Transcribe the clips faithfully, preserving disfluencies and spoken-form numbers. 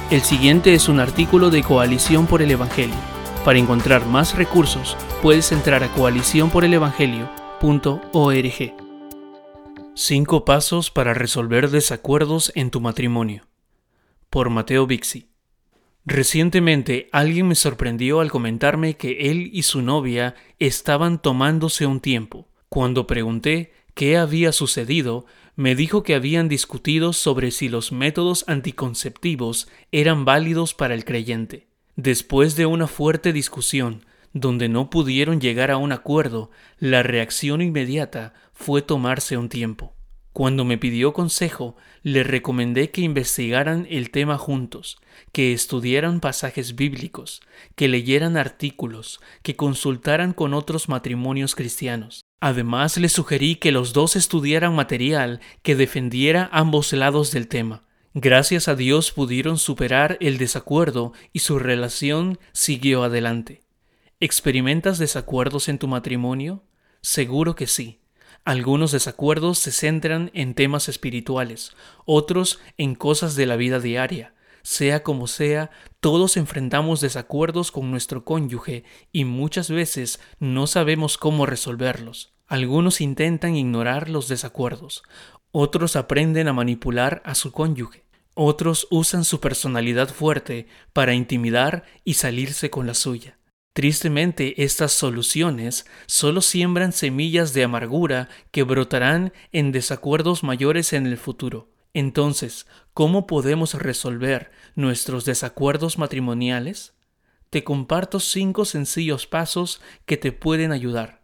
El siguiente es un artículo de Coalición por el Evangelio. Para encontrar más recursos, puedes entrar a coalición por el evangelio punto org. Cinco pasos para resolver desacuerdos en tu matrimonio. Por Mateo Bixi. Recientemente alguien me sorprendió al comentarme que él y su novia estaban tomándose un tiempo. Cuando pregunté qué había sucedido, me dijo que habían discutido sobre si los métodos anticonceptivos eran válidos para el creyente. Después de una fuerte discusión, donde no pudieron llegar a un acuerdo, la reacción inmediata fue tomarse un tiempo. Cuando me pidió consejo, le recomendé que investigaran el tema juntos, que estudiaran pasajes bíblicos, que leyeran artículos, que consultaran con otros matrimonios cristianos. Además, le sugerí que los dos estudiaran material que defendiera ambos lados del tema. Gracias a Dios pudieron superar el desacuerdo y su relación siguió adelante. ¿Experimentas desacuerdos en tu matrimonio? Seguro que sí. Algunos desacuerdos se centran en temas espirituales, otros en cosas de la vida diaria. Sea como sea, todos enfrentamos desacuerdos con nuestro cónyuge y muchas veces no sabemos cómo resolverlos. Algunos intentan ignorar los desacuerdos, otros aprenden a manipular a su cónyuge, otros usan su personalidad fuerte para intimidar y salirse con la suya. Tristemente, estas soluciones solo siembran semillas de amargura que brotarán en desacuerdos mayores en el futuro. Entonces, ¿cómo podemos resolver nuestros desacuerdos matrimoniales? Te comparto cinco sencillos pasos que te pueden ayudar.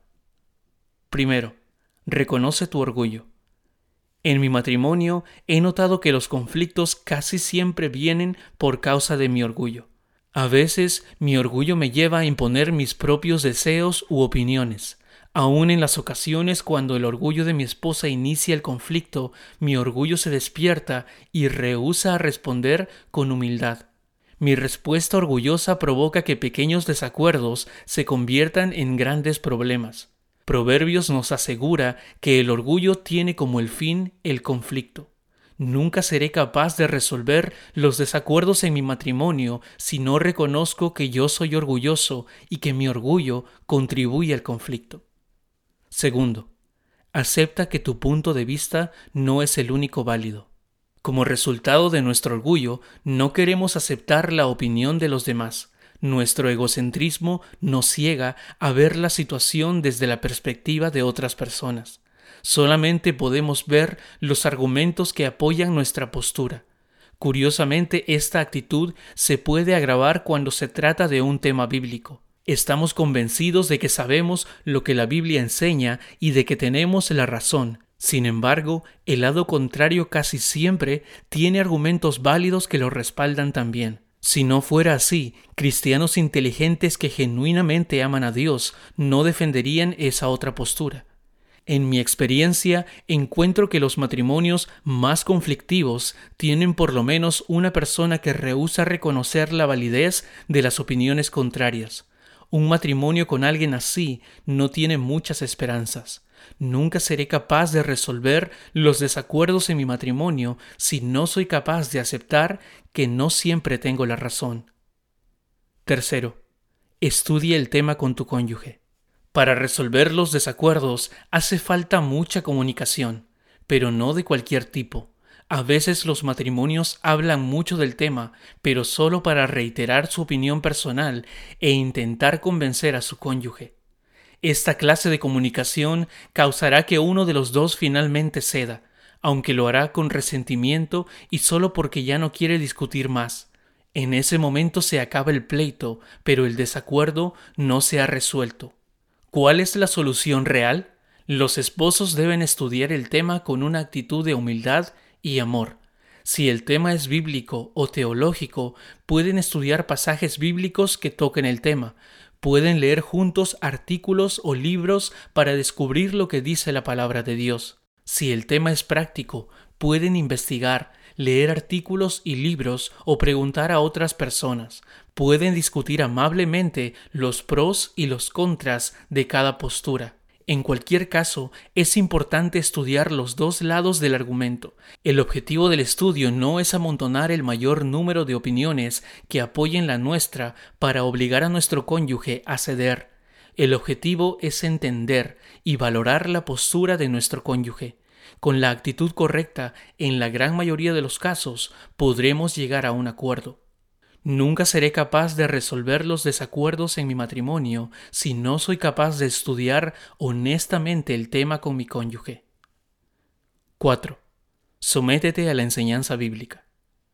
Primero, reconoce tu orgullo. En mi matrimonio he notado que los conflictos casi siempre vienen por causa de mi orgullo. A veces mi orgullo me lleva a imponer mis propios deseos u opiniones. Aún en las ocasiones cuando el orgullo de mi esposa inicia el conflicto, mi orgullo se despierta y rehúsa a responder con humildad. Mi respuesta orgullosa provoca que pequeños desacuerdos se conviertan en grandes problemas. Proverbios nos asegura que el orgullo tiene como el fin el conflicto. Nunca seré capaz de resolver los desacuerdos en mi matrimonio si no reconozco que yo soy orgulloso y que mi orgullo contribuye al conflicto. Segundo, acepta que tu punto de vista no es el único válido. Como resultado de nuestro orgullo, no queremos aceptar la opinión de los demás. Nuestro egocentrismo nos ciega a ver la situación desde la perspectiva de otras personas. Solamente podemos ver los argumentos que apoyan nuestra postura. Curiosamente, esta actitud se puede agravar cuando se trata de un tema bíblico. Estamos convencidos de que sabemos lo que la Biblia enseña y de que tenemos la razón. Sin embargo, el lado contrario casi siempre tiene argumentos válidos que lo respaldan también. Si no fuera así, cristianos inteligentes que genuinamente aman a Dios no defenderían esa otra postura. En mi experiencia, encuentro que los matrimonios más conflictivos tienen por lo menos una persona que rehúsa reconocer la validez de las opiniones contrarias. Un matrimonio con alguien así no tiene muchas esperanzas. Nunca seré capaz de resolver los desacuerdos en mi matrimonio si no soy capaz de aceptar que no siempre tengo la razón. Tercero, estudia el tema con tu cónyuge. Para resolver los desacuerdos hace falta mucha comunicación, pero no de cualquier tipo. A veces los matrimonios hablan mucho del tema, pero solo para reiterar su opinión personal e intentar convencer a su cónyuge. Esta clase de comunicación causará que uno de los dos finalmente ceda, aunque lo hará con resentimiento y solo porque ya no quiere discutir más. En ese momento se acaba el pleito, pero el desacuerdo no se ha resuelto. ¿Cuál es la solución real? Los esposos deben estudiar el tema con una actitud de humildad y amor. Si el tema es bíblico o teológico, pueden estudiar pasajes bíblicos que toquen el tema. Pueden leer juntos artículos o libros para descubrir lo que dice la palabra de Dios. Si el tema es práctico, pueden investigar, leer artículos y libros o preguntar a otras personas. Pueden discutir amablemente los pros y los contras de cada postura. En cualquier caso, es importante estudiar los dos lados del argumento. El objetivo del estudio no es amontonar el mayor número de opiniones que apoyen la nuestra para obligar a nuestro cónyuge a ceder. El objetivo es entender y valorar la postura de nuestro cónyuge. Con la actitud correcta, en la gran mayoría de los casos, podremos llegar a un acuerdo. Nunca seré capaz de resolver los desacuerdos en mi matrimonio si no soy capaz de estudiar honestamente el tema con mi cónyuge. cuatro. Sométete a la enseñanza bíblica.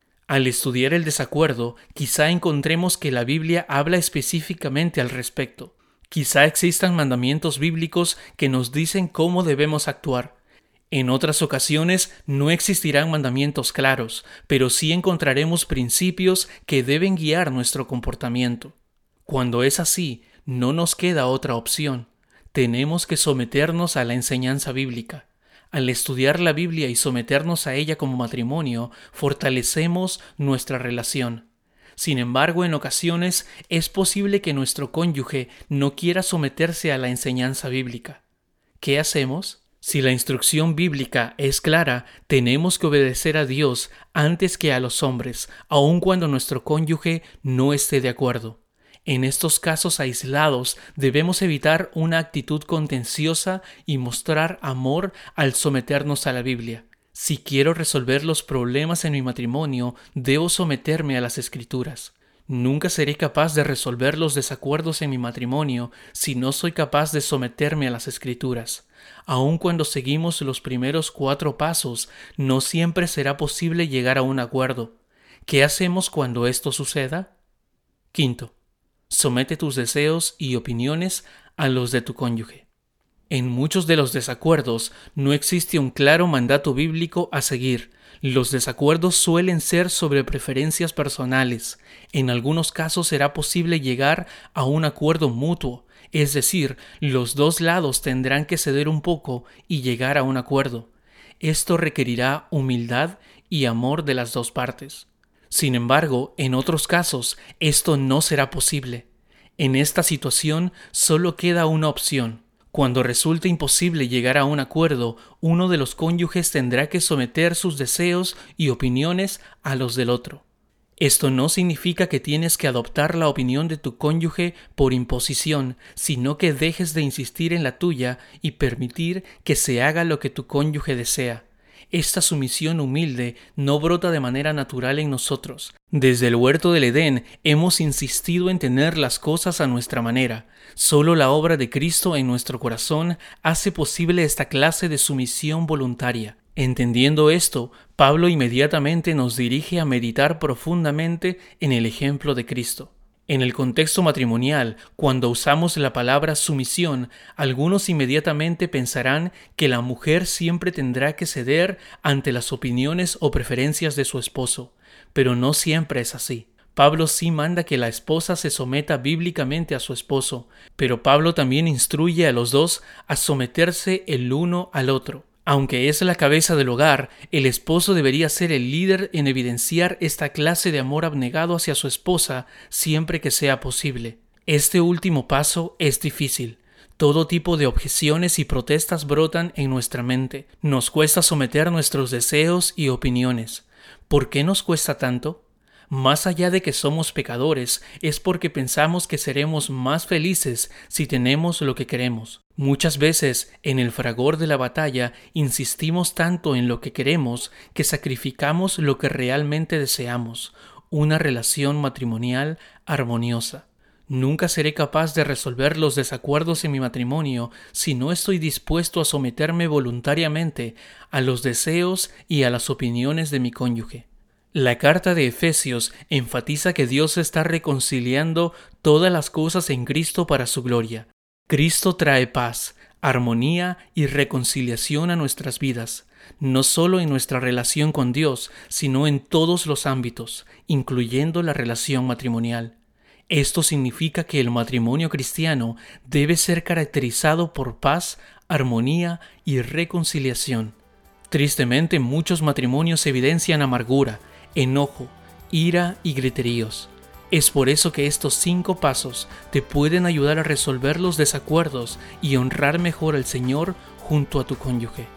Al estudiar el desacuerdo, quizá encontremos que la Biblia habla específicamente al respecto. Quizá existan mandamientos bíblicos que nos dicen cómo debemos actuar. En otras ocasiones no existirán mandamientos claros, pero sí encontraremos principios que deben guiar nuestro comportamiento. Cuando es así, no nos queda otra opción. Tenemos que someternos a la enseñanza bíblica. Al estudiar la Biblia y someternos a ella como matrimonio, fortalecemos nuestra relación. Sin embargo, en ocasiones es posible que nuestro cónyuge no quiera someterse a la enseñanza bíblica. ¿Qué hacemos? Si la instrucción bíblica es clara, tenemos que obedecer a Dios antes que a los hombres, aun cuando nuestro cónyuge no esté de acuerdo. En estos casos aislados debemos evitar una actitud contenciosa y mostrar amor al someternos a la Biblia. Si quiero resolver los problemas en mi matrimonio, debo someterme a las Escrituras. Nunca seré capaz de resolver los desacuerdos en mi matrimonio si no soy capaz de someterme a las Escrituras. Aun cuando seguimos los primeros cuatro pasos, no siempre será posible llegar a un acuerdo. ¿Qué hacemos cuando esto suceda? Quinto, somete tus deseos y opiniones a los de tu cónyuge. En muchos de los desacuerdos no existe un claro mandato bíblico a seguir. Los desacuerdos suelen ser sobre preferencias personales. En algunos casos será posible llegar a un acuerdo mutuo, es decir, los dos lados tendrán que ceder un poco y llegar a un acuerdo. Esto requerirá humildad y amor de las dos partes. Sin embargo, en otros casos, esto no será posible. En esta situación solo queda una opción. Cuando resulte imposible llegar a un acuerdo, uno de los cónyuges tendrá que someter sus deseos y opiniones a los del otro. Esto no significa que tienes que adoptar la opinión de tu cónyuge por imposición, sino que dejes de insistir en la tuya y permitir que se haga lo que tu cónyuge desea. Esta sumisión humilde no brota de manera natural en nosotros. Desde el huerto del Edén hemos insistido en tener las cosas a nuestra manera. Solo la obra de Cristo en nuestro corazón hace posible esta clase de sumisión voluntaria. Entendiendo esto, Pablo inmediatamente nos dirige a meditar profundamente en el ejemplo de Cristo. En el contexto matrimonial, cuando usamos la palabra sumisión, algunos inmediatamente pensarán que la mujer siempre tendrá que ceder ante las opiniones o preferencias de su esposo, pero no siempre es así. Pablo sí manda que la esposa se someta bíblicamente a su esposo, pero Pablo también instruye a los dos a someterse el uno al otro. Aunque es la cabeza del hogar, el esposo debería ser el líder en evidenciar esta clase de amor abnegado hacia su esposa siempre que sea posible. Este último paso es difícil. Todo tipo de objeciones y protestas brotan en nuestra mente. Nos cuesta someter nuestros deseos y opiniones. ¿Por qué nos cuesta tanto? Más allá de que somos pecadores, es porque pensamos que seremos más felices si tenemos lo que queremos. Muchas veces, en el fragor de la batalla, insistimos tanto en lo que queremos que sacrificamos lo que realmente deseamos, una relación matrimonial armoniosa. Nunca seré capaz de resolver los desacuerdos en mi matrimonio si no estoy dispuesto a someterme voluntariamente a los deseos y a las opiniones de mi cónyuge. La carta de Efesios enfatiza que Dios está reconciliando todas las cosas en Cristo para su gloria. Cristo trae paz, armonía y reconciliación a nuestras vidas, no solo en nuestra relación con Dios, sino en todos los ámbitos, incluyendo la relación matrimonial. Esto significa que el matrimonio cristiano debe ser caracterizado por paz, armonía y reconciliación. Tristemente, muchos matrimonios evidencian amargura, enojo, ira y griteríos. Es por eso que estos cinco pasos te pueden ayudar a resolver los desacuerdos y honrar mejor al Señor junto a tu cónyuge.